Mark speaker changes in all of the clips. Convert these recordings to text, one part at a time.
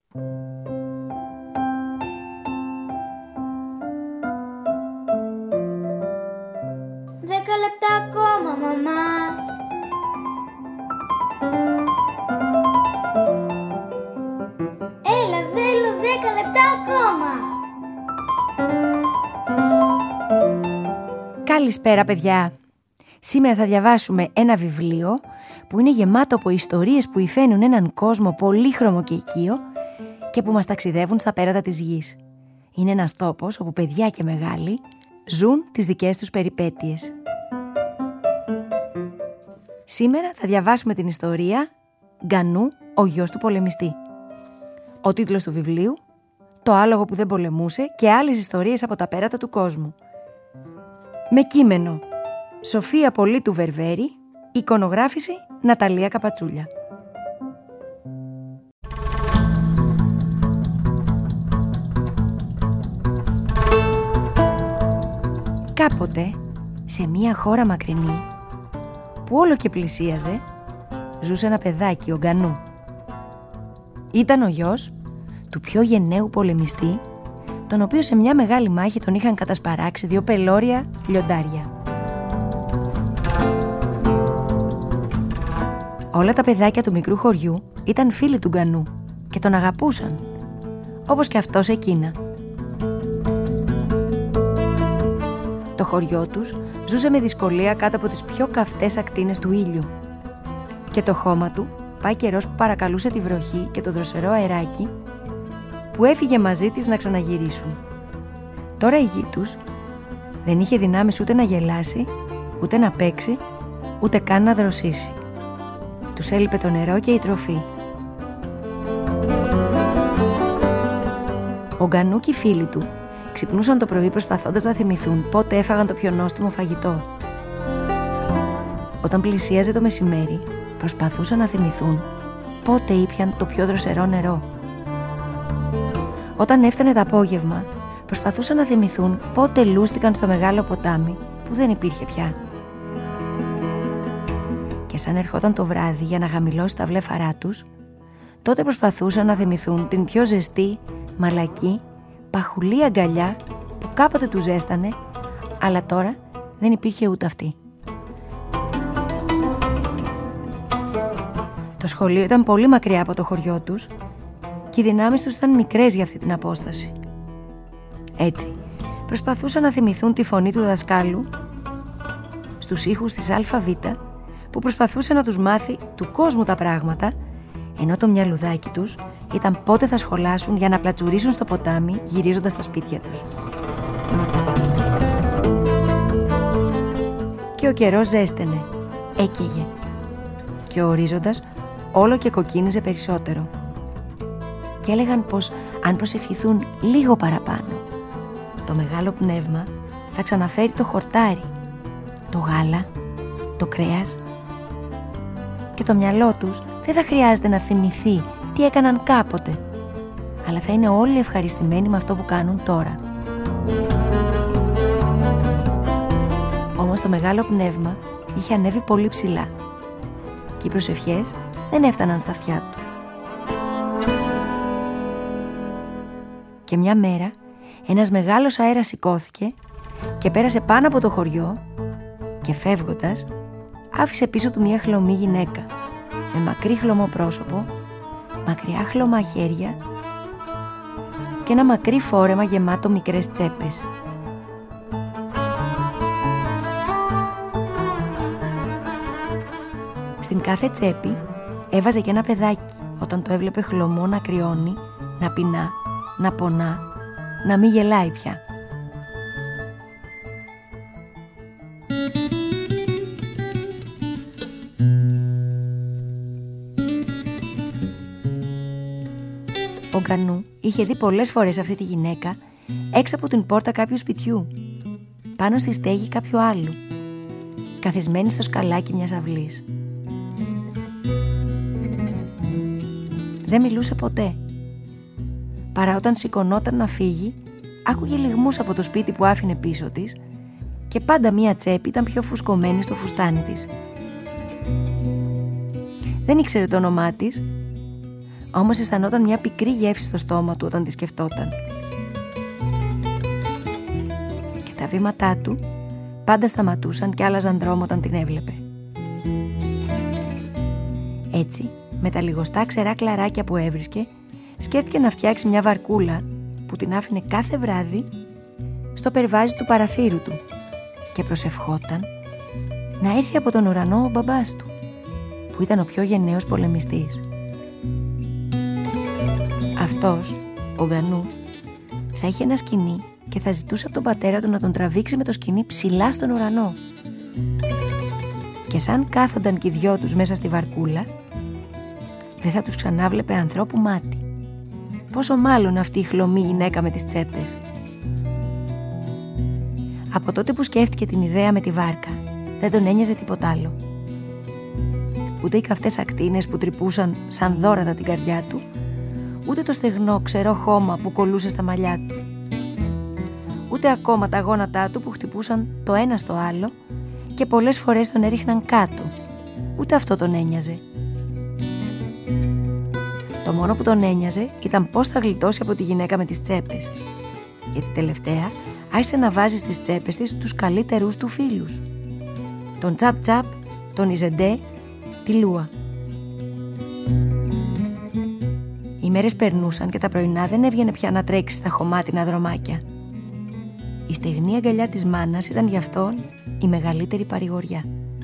Speaker 1: Δέκα λεπτά ακόμα, μαμά. Έλα, θέλω 10 λεπτά ακόμα.
Speaker 2: Καλησπέρα, παιδιά. Σήμερα θα διαβάσουμε ένα βιβλίο που είναι γεμάτο από ιστορίες που υφαίνουν έναν κόσμο πολύχρωμο και οικείο και που μας ταξιδεύουν στα πέρατα της γης. Είναι ένας τόπος όπου παιδιά και μεγάλοι ζουν τις δικές τους περιπέτειες. Σήμερα θα διαβάσουμε την ιστορία «Γκανού, ο γιος του πολεμιστή». Ο τίτλος του βιβλίου «Το άλογο που δεν πολεμούσε και άλλες ιστορίες από τα πέρατα του κόσμου». Με κείμενο Σοφία Πολίτου Βερβέρη, εικονογράφηση Ναταλία Καπατσούλια. Κάποτε, σε μια χώρα μακρινή, που όλο και πλησίαζε, ζούσε ένα παιδάκι, ο Γκανού. Ήταν ο γιος του πιο γενναίου πολεμιστή, τον οποίο σε μια μεγάλη μάχη τον είχαν κατασπαράξει 2 πελώρια λιοντάρια. Όλα τα παιδάκια του μικρού χωριού ήταν φίλοι του Γκανού και τον αγαπούσαν, όπως και αυτός εκείνα. Το χωριό τους ζούσε με δυσκολία κάτω από τις πιο καυτές ακτίνες του ήλιου και το χώμα του πάει καιρός που παρακαλούσε τη βροχή και το δροσερό αεράκι που έφυγε μαζί της να ξαναγυρίσουν. Τώρα η γη τους δεν είχε δυνάμεις ούτε να γελάσει, ούτε να παίξει, ούτε καν να δροσίσει. Τους έλειπε το νερό και η τροφή. Ο Γκανού και οι φίλοι του ξυπνούσαν το πρωί προσπαθώντας να θυμηθούν πότε έφαγαν το πιο νόστιμο φαγητό. Όταν πλησίαζε το μεσημέρι, προσπαθούσαν να θυμηθούν πότε ήπιαν το πιο δροσερό νερό. Όταν έφτανε το απόγευμα, προσπαθούσαν να θυμηθούν πότε λούστηκαν στο μεγάλο ποτάμι που δεν υπήρχε πια. Και σαν ερχόταν το βράδυ για να χαμηλώσει τα βλέφαρά τους, τότε προσπαθούσαν να θυμηθούν την πιο ζεστή, μαλακή, παχουλή αγκαλιά που κάποτε τους ζέστανε, αλλά τώρα δεν υπήρχε ούτε αυτή. Το σχολείο ήταν πολύ μακριά από το χωριό τους και οι δυνάμεις τους ήταν μικρές για αυτή την απόσταση. Έτσι, προσπαθούσαν να θυμηθούν τη φωνή του δασκάλου στους ήχους της αλφαβήτα που προσπαθούσε να τους μάθει του κόσμου τα πράγματα, ενώ το μυαλουδάκι τους ήταν πότε θα σχολάσουν για να πλατσουρίσουν στο ποτάμι γυρίζοντας στα σπίτια τους. Και ο καιρός ζέσταινε, έκαιγε και ο ορίζοντας όλο και κοκκίνιζε περισσότερο. Και έλεγαν πως αν προσευχηθούν λίγο παραπάνω, το μεγάλο πνεύμα θα ξαναφέρει το χορτάρι, το γάλα, το κρέας και το μυαλό τους δεν θα χρειάζεται να θυμηθεί τι έκαναν κάποτε, αλλά θα είναι όλοι ευχαριστημένοι με αυτό που κάνουν τώρα. Όμως το μεγάλο πνεύμα είχε ανέβει πολύ ψηλά και οι προσευχές δεν έφταναν στα αυτιά του. Και μια μέρα ένας μεγάλος αέρας σηκώθηκε και πέρασε πάνω από το χωριό και φεύγοντας άφησε πίσω του μια χλωμή γυναίκα με μακρύ χλωμό πρόσωπο, μακριά χλωμά χέρια και ένα μακρύ φόρεμα γεμάτο μικρές τσέπες. Στην κάθε τσέπη έβαζε και ένα παιδάκι όταν το έβλεπε χλωμό να κρυώνει, να πεινά, να πονά, να μην γελάει πια. Ο Γκανού είχε δει πολλές φορές αυτή τη γυναίκα έξω από την πόρτα κάποιου σπιτιού, πάνω στη στέγη κάποιου άλλου, καθισμένη στο σκαλάκι μιας αυλής. Δεν μιλούσε ποτέ. Παρά όταν σηκωνόταν να φύγει, άκουγε λυγμούς από το σπίτι που άφηνε πίσω της και πάντα μία τσέπη ήταν πιο φουσκωμένη στο φουστάνι της. Δεν ήξερε το όνομά της, όμως αισθανόταν μια πικρή γεύση στο στόμα του όταν τη σκεφτόταν. Και τα βήματά του πάντα σταματούσαν και άλλαζαν δρόμο όταν την έβλεπε. Έτσι, με τα λιγοστά ξερά κλαράκια που έβρισκε, σκέφτηκε να φτιάξει μια βαρκούλα που την άφηνε κάθε βράδυ στο περβάζι του παραθύρου του και προσευχόταν να έρθει από τον ουρανό ο μπαμπάς του, που ήταν ο πιο γενναίος πολεμιστής. Αυτός, ο Γκανού, θα είχε ένα σκοινί και θα ζητούσε από τον πατέρα του να τον τραβήξει με το σκοινί ψηλά στον ουρανό. Και σαν κάθονταν και οι δυο τους μέσα στη βαρκούλα, δεν θα τους ξανάβλεπε ανθρώπου μάτι. Πόσο μάλλον αυτή η χλωμή γυναίκα με τις τσέπες. Από τότε που σκέφτηκε την ιδέα με τη βάρκα, δεν τον ένοιαζε τίποτα άλλο. Ούτε οι καυτές ακτίνες που τρυπούσαν σαν δώρατα την καρδιά του, ούτε το στεγνό ξερό χώμα που κολλούσε στα μαλλιά του, ούτε ακόμα τα γόνατά του που χτυπούσαν το ένα στο άλλο και πολλές φορές τον έριχναν κάτω. Ούτε αυτό τον ένοιαζε. Το μόνο που τον ένοιαζε ήταν πώς θα γλιτώσει από τη γυναίκα με τις τσέπες, γιατί τελευταία άρχισε να βάζει στις τσέπες της τους καλύτερους του φίλους, τον Τσαπ Τσαπ, τον Ιζεντέ, τη Λούα. Οι μέρες περνούσαν και τα πρωινά δεν έβγαινε πια να τρέξει στα χωμάτινα δρομάκια. Η στεγνή αγκαλιά της μάνας ήταν γι' αυτόν η μεγαλύτερη παρηγοριά.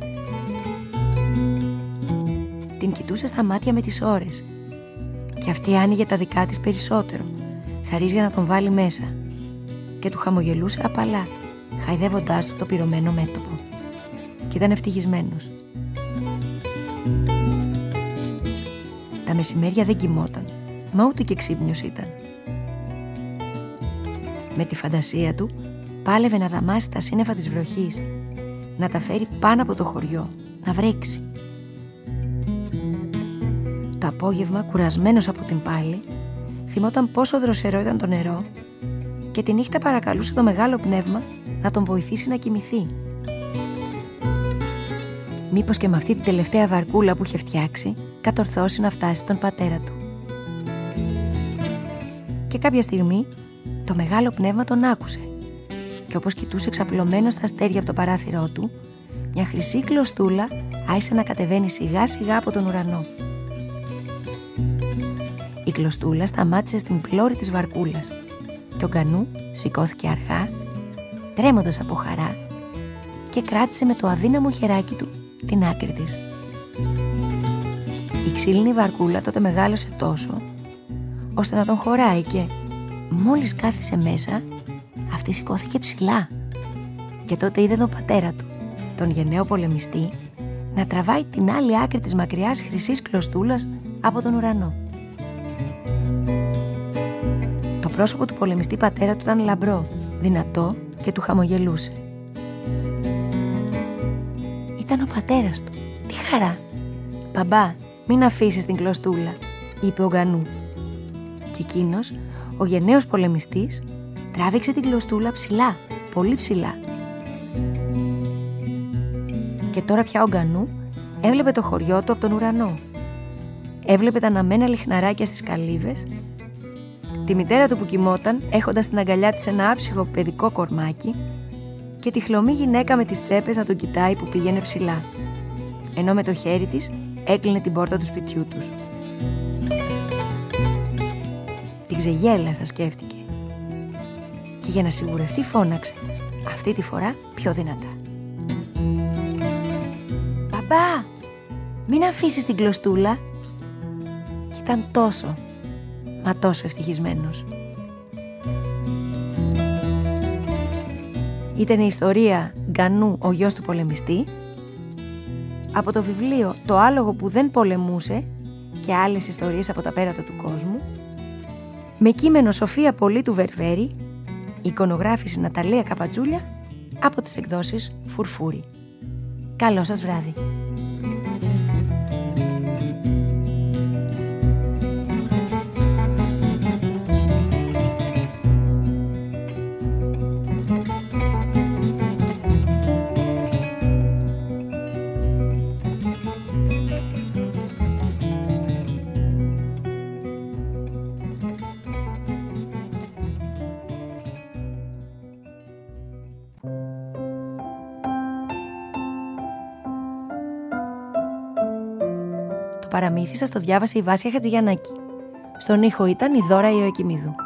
Speaker 2: Την κοιτούσε στα μάτια με τις ώρες και αυτή άνοιγε τα δικά της περισσότερο, θα ρίζει να τον βάλει μέσα, και του χαμογελούσε απαλά, χαϊδεύοντάς του το πυρωμένο μέτωπο. Και ήταν ευτυχισμένος. Τα μεσημέρια δεν κοιμόταν, μα ούτε και ξύπνιος ήταν. Με τη φαντασία του πάλευε να δαμάσει τα σύννεφα της βροχής, να τα φέρει πάνω από το χωριό, να βρέξει. Το απόγευμα, κουρασμένος από την πάλη, θυμόταν πόσο δροσερό ήταν το νερό και τη νύχτα παρακαλούσε το μεγάλο πνεύμα να τον βοηθήσει να κοιμηθεί. Μήπως και με αυτή την τελευταία βαρκούλα που είχε φτιάξει κατορθώσει να φτάσει στον πατέρα του. Και κάποια στιγμή το μεγάλο πνεύμα τον άκουσε και όπως κοιτούσε ξαπλωμένο στα αστέρια από το παράθυρό του, μια χρυσή κλωστούλα άρχισε να κατεβαίνει σιγά σιγά από τον ουρανό. Η κλωστούλα σταμάτησε στην πλώρη της βαρκούλας και ο Γκανού σηκώθηκε αργά, τρέμοντας από χαρά, και κράτησε με το αδύναμο χεράκι του την άκρη της. Η ξύλινη βαρκούλα τότε μεγάλωσε τόσο ώστε να τον χωράει και μόλις κάθισε μέσα, αυτή σηκώθηκε ψηλά και τότε είδε τον πατέρα του, τον γενναίο πολεμιστή, να τραβάει την άλλη άκρη της μακριάς χρυσής κλωστούλας από τον ουρανό. Το πρόσωπο του πολεμιστή πατέρα του ήταν λαμπρό, δυνατό και του χαμογελούσε. Ήταν ο πατέρας του. Τι χαρά! «Μπαμπά, μην αφήσεις την κλωστούλα», είπε ο Γκανού. Και εκείνος, ο γενναίος πολεμιστής, τράβηξε την κλωστούλα ψηλά, πολύ ψηλά. Και τώρα πια ο Γκανού έβλεπε το χωριό του από τον ουρανό. Έβλεπε τα αναμένα λιχναράκια στις καλύβες, τη μητέρα του που κοιμόταν έχοντας στην αγκαλιά της ένα άψυχο παιδικό κορμάκι και τη χλωμή γυναίκα με τις τσέπες να τον κοιτάει που πήγαινε ψηλά, ενώ με το χέρι της έκλεινε την πόρτα του σπιτιού τους. Την ξεγέλασα, σκέφτηκε, και για να σιγουρευτεί φώναξε, αυτή τη φορά πιο δυνατά. «Μπαμπά, μην αφήσεις την κλωστούλα». Κι ήταν τόσο, μα τόσο ευτυχισμένος. Ήταν η ιστορία Γκανού, ο γιος του πολεμιστή, από το βιβλίο «Το άλογο που δεν πολεμούσε» και άλλες ιστορίες από τα πέρατα του κόσμου, με κείμενο Σοφία Πολίτου Βερβέρη, εικονογράφηση Ναταλία Καπατζούλια, από τις εκδόσεις Φουρφούρη. Καλό σας βράδυ. παραμύθι σας το διάβασε η Βάσια Χατζηγιαννάκη. Στον ήχο ήταν η Δώρα Ιωακημίδου.